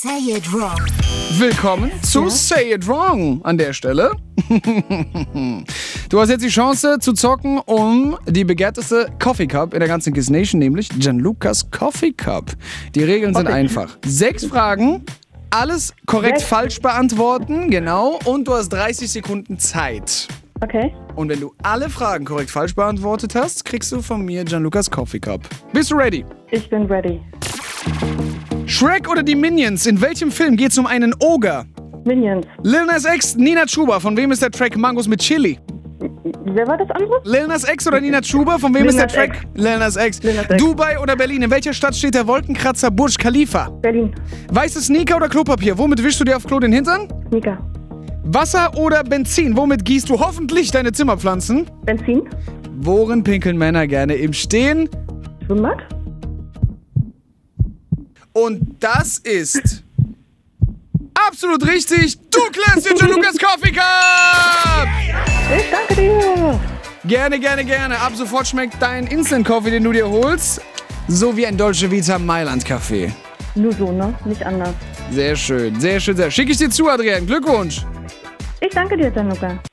Say It Wrong. Willkommen zu Say It Wrong an der Stelle. Du hast jetzt die Chance zu zocken um die begehrteste Coffee Cup in der ganzen Kiss Nation, nämlich Gianlucas Coffee Cup. Die Regeln sind einfach. 6 Fragen, alles korrekt falsch beantworten, genau, und du hast 30 Sekunden Zeit. Okay. Und wenn du alle Fragen korrekt falsch beantwortet hast, kriegst du von mir Gianlucas Coffee Cup. Bist du ready? Ich bin ready. Shrek oder die Minions? In welchem Film geht es um einen Oger? Minions. Lil Nas X, Nina Chuba. Von wem ist der Track Mangos mit Chili? Wer war das andere? Lil Nas X oder Nina Chuba? Von wem Lil ist der Nas Track? X. Lil Nas X. Lil Nas X. Dubai oder Berlin? In welcher Stadt steht der Wolkenkratzer Burj Khalifa? Berlin. Weiße Sneaker oder Klopapier? Womit wischst du dir auf Klo den Hintern? Nika. Wasser oder Benzin? Womit gießt du hoffentlich deine Zimmerpflanzen? Benzin. Worin pinkeln Männer gerne im Stehen? Schwimmbad. Und das ist absolut richtig. Du klärst dir Gianlucas Coffee Cup! Ich danke dir. Gerne, gerne, gerne. Ab sofort schmeckt dein Instant Coffee, den du dir holst, so wie ein Dolce Vita Mailand Kaffee. Nur so, ne? Nicht anders. Sehr schön, sehr schön, sehr. Schicke ich dir zu, Adrian. Glückwunsch. Ich danke dir, Gianluca.